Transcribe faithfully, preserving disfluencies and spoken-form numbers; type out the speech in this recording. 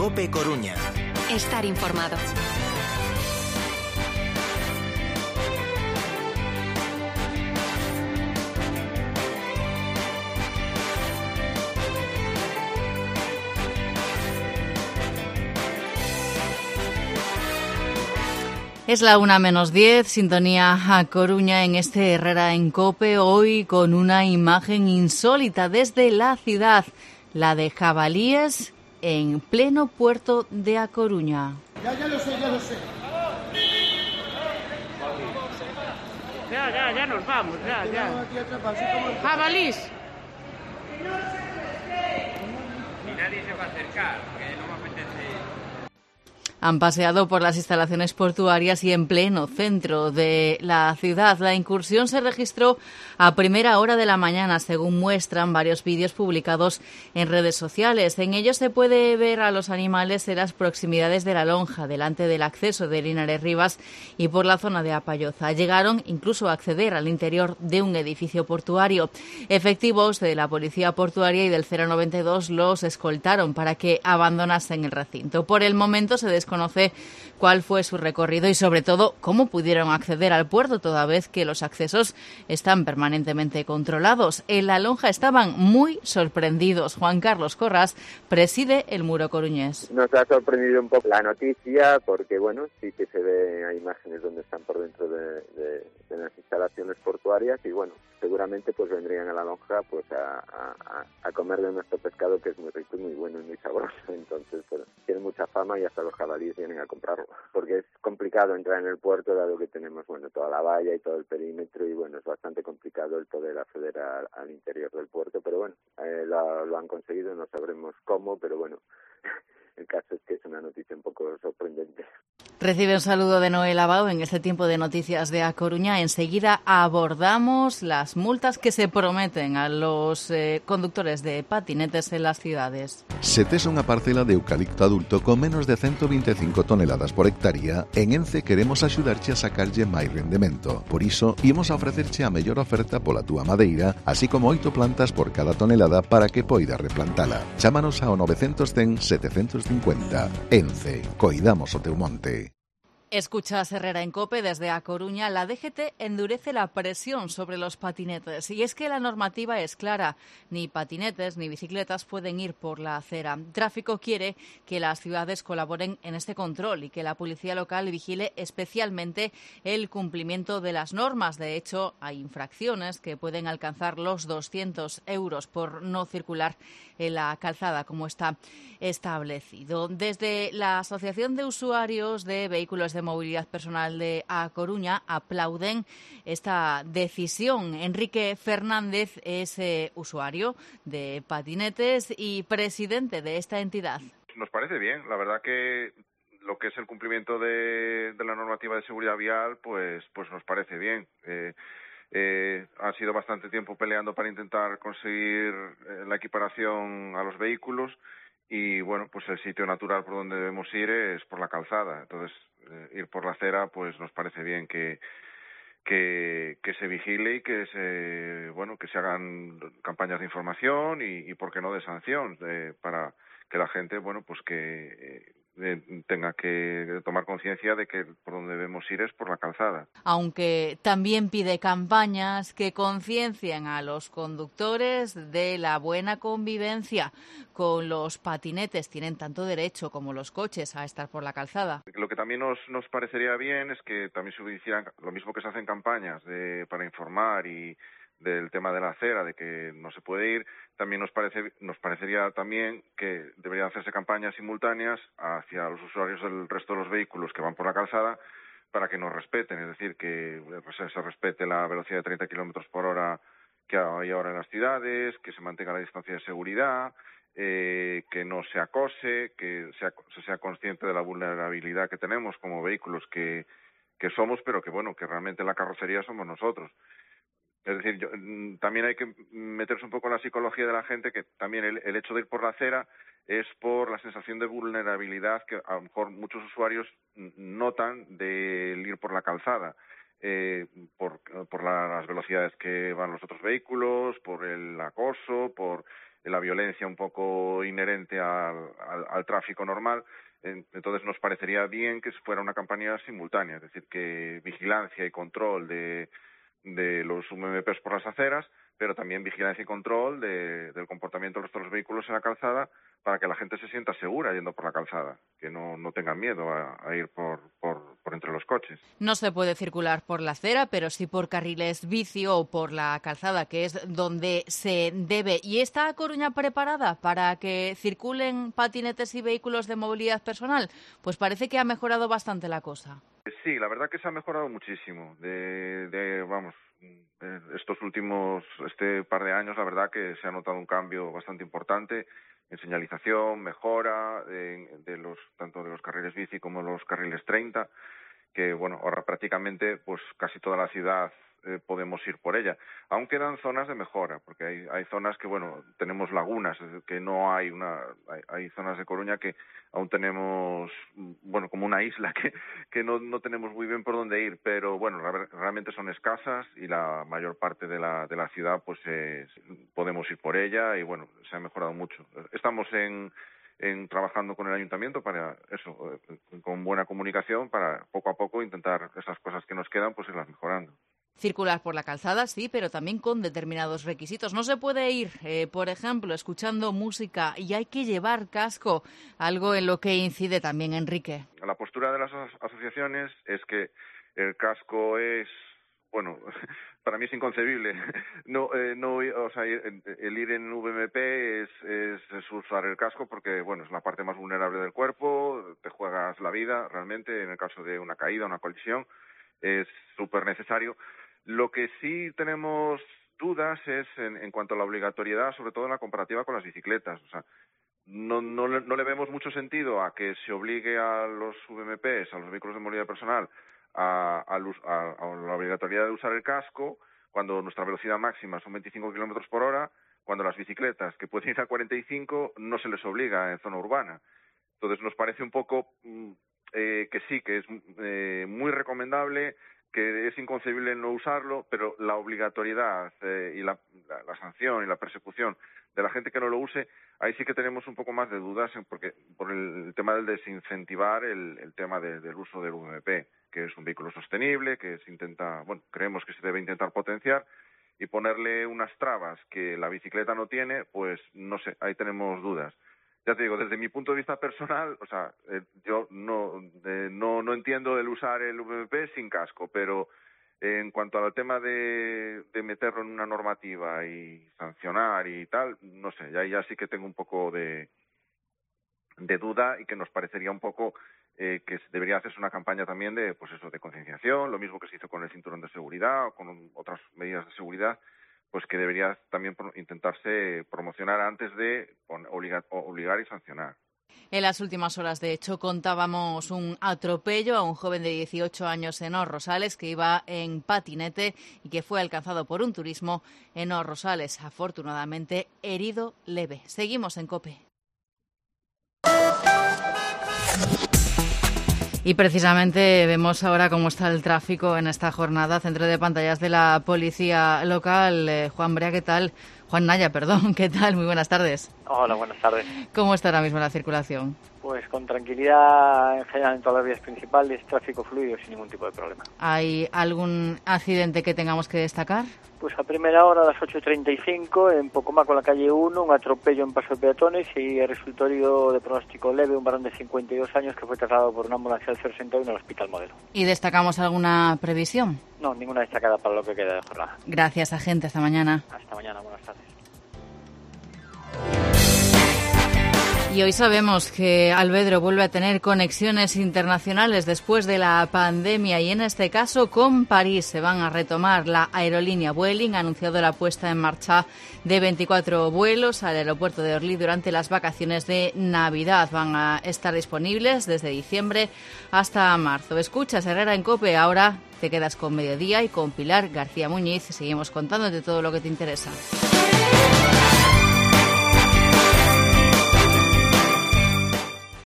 COPE Coruña. Estar informado. Es la una menos diez, sintonía a Coruña en este Herrera en COPE, hoy con una imagen insólita desde la ciudad, la de jabalíes en pleno puerto de A Coruña. Ya, ya lo sé, ya lo sé. Ya, ya, ya nos vamos, ya, ya. Jabalís. Y nadie se va a acercar, que no me apetece. Han paseado por las instalaciones portuarias y en pleno centro de la ciudad. La incursión se registró a primera hora de la mañana, según muestran varios vídeos publicados en redes sociales. En ellos se puede ver a los animales en las proximidades de la lonja, delante del acceso de Linares Rivas y por la zona de Apalloza. Llegaron incluso a acceder al interior de un edificio portuario. Efectivos de la Policía Portuaria y del cero noventa y dos los escoltaron para que abandonasen el recinto. Por el momento se desconoce conoce cuál fue su recorrido y, sobre todo, cómo pudieron acceder al puerto, toda vez que los accesos están permanentemente controlados. En la lonja estaban muy sorprendidos. Juan Carlos Corras preside el Muro Coruñés. Nos ha sorprendido un poco la noticia porque, bueno, sí que se ve, hay imágenes donde están por dentro de, de, de las instalaciones portuarias y, bueno, seguramente pues vendrían a la lonja pues a, a, a comer de nuestro pescado, que es muy rico y muy bueno y muy sabroso. Entonces, pues, tiene mucha fama y hasta los jabalíes vienen a comprarlo, porque es complicado entrar en el puerto dado que tenemos, bueno, toda la valla y todo el perímetro y, bueno, es bastante complicado el poder acceder a, al interior del puerto, pero bueno, eh, lo, lo han conseguido, no sabremos cómo, pero bueno, el caso es que es una noticia un poco sorprendente. Recibe un saludo de Noel Abao en este tiempo de noticias de A Coruña. Enseguida abordamos las multas que se prometen a los eh, conductores de patinetes en las ciudades. Se tes unha parcela de eucalipto adulto con menos de ciento veinticinco toneladas por hectárea, en Ence queremos axudarche a sacarlle máis rendemento. Por iso, imos a ofrecerche a mellor oferta pola túa madeira, así como oito plantas por cada tonelada para que poidas replantala. Chámanos ao novecientos cen setecientos cincuenta. Ence, coidamos o teu monte. Escuchas Herrera en COPE desde A Coruña. La D G T endurece la presión sobre los patinetes. Y es que la normativa es clara. Ni patinetes ni bicicletas pueden ir por la acera. Tráfico quiere que las ciudades colaboren en este control y que la policía local vigile especialmente el cumplimiento de las normas. De hecho, hay infracciones que pueden alcanzar los doscientos euros por no circular en la calzada, como está establecido. Desde la Asociación de Usuarios de Vehículos de Movilidad Personal de A Coruña aplauden esta decisión. Enrique Fernández es eh, usuario de patinetes y presidente de esta entidad. Nos parece bien, la verdad que lo que es el cumplimiento de, de la normativa de seguridad vial, pues, pues nos parece bien. Eh, Eh, ha sido bastante tiempo peleando para intentar conseguir eh, la equiparación a los vehículos y, bueno, pues el sitio natural por donde debemos ir es por la calzada. Entonces, eh, ir por la acera, pues nos parece bien que, que, que se vigile y que se, bueno, que se hagan campañas de información y, y por qué no, de sanción, eh, para que la gente, bueno, pues que eh, tenga que tomar conciencia de que por donde debemos ir es por la calzada. Aunque también pide campañas que conciencien a los conductores de la buena convivencia con los patinetes. Tienen tanto derecho como los coches a estar por la calzada. Lo que también nos, nos parecería bien es que también se hicieran lo mismo que se hacen campañas de, para informar y del tema de la acera, de que no se puede ir, también nos parece nos parecería también que deberían hacerse campañas simultáneas hacia los usuarios del resto de los vehículos que van por la calzada para que nos respeten, es decir, que pues, se respete la velocidad de treinta kilómetros por hora que hay ahora en las ciudades, que se mantenga la distancia de seguridad, eh, que no se acose, que sea, se sea consciente de la vulnerabilidad que tenemos como vehículos que, que somos, pero que bueno, que realmente la carrocería somos nosotros. Es decir, yo, también hay que meterse un poco en la psicología de la gente, que también el, el hecho de ir por la acera es por la sensación de vulnerabilidad que a lo mejor muchos usuarios notan del ir por la calzada. eh, por, por la, las velocidades que van los otros vehículos, por el acoso, por la violencia un poco inherente al, al, al tráfico normal. Entonces nos parecería bien que fuera una campaña simultánea, es decir, que vigilancia y control de, de los U M Ps por las aceras, pero también vigilancia y control de, del comportamiento de los, de los vehículos en la calzada, para que la gente se sienta segura yendo por la calzada, que no, no tengan miedo a, a ir por, por, por entre los coches. No se puede circular por la acera, pero sí por carriles bici o por la calzada, que es donde se debe. ¿Y está A Coruña preparada para que circulen patinetes y vehículos de movilidad personal? Pues parece que ha mejorado bastante la cosa. Sí, la verdad que se ha mejorado muchísimo. De, de vamos, estos últimos, este par de años, la verdad que se ha notado un cambio bastante importante en señalización, mejora de, de los tanto de los carriles bici como los carriles treinta, que bueno, ahora prácticamente pues casi toda la ciudad eh, podemos ir por ella. Aún quedan zonas de mejora, porque hay, hay zonas que bueno, tenemos lagunas, que no hay una, hay, hay zonas de Coruña que aún tenemos, bueno, como una isla que, que no, no tenemos muy bien por dónde ir, pero bueno, realmente son escasas y la mayor parte de la, de la ciudad pues es, podemos ir por ella y bueno, se ha mejorado mucho. Estamos en, en trabajando con el ayuntamiento para eso, con buena comunicación, para poco a poco intentar esas cosas que nos quedan pues irlas mejorando. Circular por la calzada, sí, pero también con determinados requisitos. No se puede ir, eh, por ejemplo, escuchando música y hay que llevar casco, algo en lo que incide también Enrique. La postura de las asociaciones es que el casco es, bueno, para mí es inconcebible. No, eh, no, o sea, el ir en V M P es, es, es usar el casco porque, bueno, es la parte más vulnerable del cuerpo, te juegas la vida realmente en el caso de una caída, una colisión, es súper necesario. Lo que sí tenemos dudas es en, en cuanto a la obligatoriedad, sobre todo en la comparativa con las bicicletas. O sea, no, no, no le vemos mucho sentido a que se obligue a los V M Ps, a los vehículos de movilidad personal, a, a, a, a la obligatoriedad de usar el casco, cuando nuestra velocidad máxima son veinticinco kilómetros por hora, cuando las bicicletas, que pueden ir a cuarenta y cinco, no se les obliga en zona urbana. Entonces nos parece un poco eh, que sí, que es eh, muy recomendable, que es inconcebible no usarlo, pero la obligatoriedad eh, y la, la, la sanción y la persecución de la gente que no lo use, ahí sí que tenemos un poco más de dudas, porque por el, el tema del desincentivar el, el tema de, del uso del V M P, que es un vehículo sostenible, que se intenta, bueno, creemos que se debe intentar potenciar, y ponerle unas trabas que la bicicleta no tiene, pues no sé, ahí tenemos dudas. Ya te digo, desde mi punto de vista personal, o sea, eh, yo no, eh, no no entiendo el usar el V M P sin casco, pero eh, en cuanto al tema de, de meterlo en una normativa y sancionar y tal, no sé, ya, ya sí que tengo un poco de, de duda y que nos parecería un poco eh, que debería hacerse una campaña también de, pues eso, de concienciación, lo mismo que se hizo con el cinturón de seguridad o con otras medidas de seguridad, pues que debería también intentarse promocionar antes de obligar, obligar y sancionar. En las últimas horas, de hecho, contábamos un atropello a un joven de dieciocho años en Os Rosales que iba en patinete y que fue alcanzado por un turismo en Os Rosales. Afortunadamente, herido leve. Seguimos en COPE. Y precisamente vemos ahora cómo está el tráfico en esta jornada. Centro de pantallas de la policía local. Eh, Juan Brea, ¿qué tal? Juan Naya, perdón, ¿qué tal? Muy buenas tardes. Hola, buenas tardes. ¿Cómo está ahora mismo la circulación? Pues con tranquilidad en general en todas las vías principales, tráfico fluido sin ningún tipo de problema. ¿Hay algún accidente que tengamos que destacar? Pues a primera hora, a las ocho treinta y cinco, en Pocoma con la calle uno, un atropello en paso de peatones y el resultado de pronóstico leve, un varón de cincuenta y dos años que fue trasladado por una ambulancia al sesenta y uno al Hospital Modelo. ¿Y destacamos alguna previsión? No, ninguna destacada para lo que queda de jornada. Gracias, agente. Hasta mañana. Hasta mañana. Buenas tardes. Y hoy sabemos que Alvedro vuelve a tener conexiones internacionales después de la pandemia y en este caso con París se van a retomar. La aerolínea Vueling ha anunciado la puesta en marcha de veinticuatro vuelos al aeropuerto de Orly durante las vacaciones de Navidad. Van a estar disponibles desde diciembre hasta marzo. Escuchas Herrera en COPE, ahora te quedas con Mediodía y con Pilar García Muñiz. Seguimos contándote todo lo que te interesa.